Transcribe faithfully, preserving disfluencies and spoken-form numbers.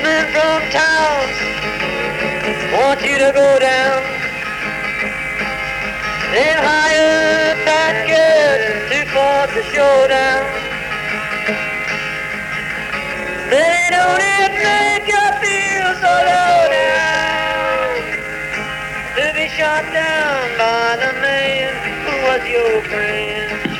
men from towns want you to go down. Then hire fat kids to force the showdown. They don't it make you feel so low down to be shot down by the man who was your friend.